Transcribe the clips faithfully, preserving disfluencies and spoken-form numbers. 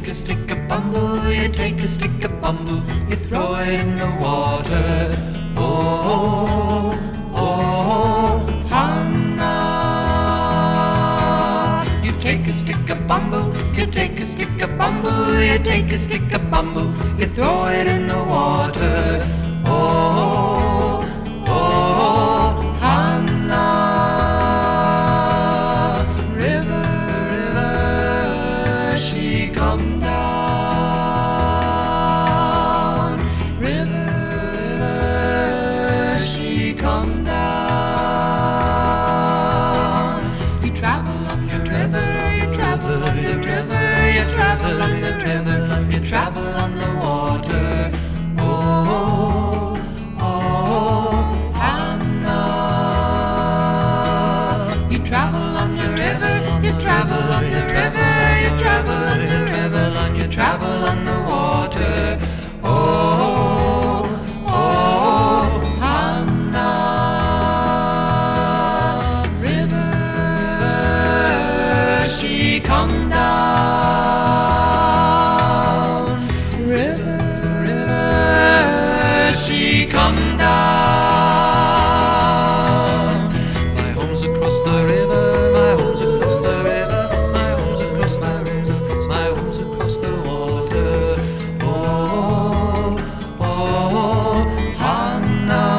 a stick of bamboo, you take a stick of bamboo, you throw it in the water. Oh, oh, Hannah. You take a stick of bamboo, you take a stick of bamboo, you take a stick of bamboo, you throw it in the water. Oh, oh, Hannah. River, river, she come down. River, river, she come down. You travel on the river, you travel on the river, you travel on the river, you travel on the water. Oh, oh, Hannah. You travel on the river, you travel on the river, you travel on the river, you travel on the water. Oh, oh, Hannah. River, river, she come down. River, river, she come down. My home's across the river, my home's across the river, my home's across the river, my home's across the water. Oh, oh, Hannah.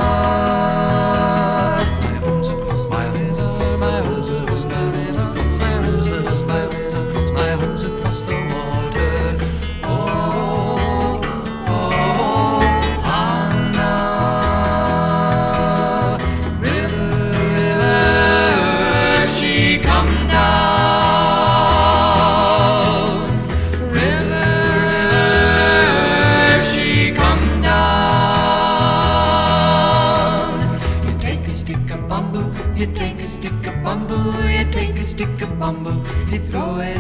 My home's across the river, my home's across the river, my home's across the river, my home's across the water. Oh, oh, Hannah. River, river, she come down. River, river, she come down. You take a stick of bamboo, you take a stick of bamboo, you take a stick of bamboo, you throw it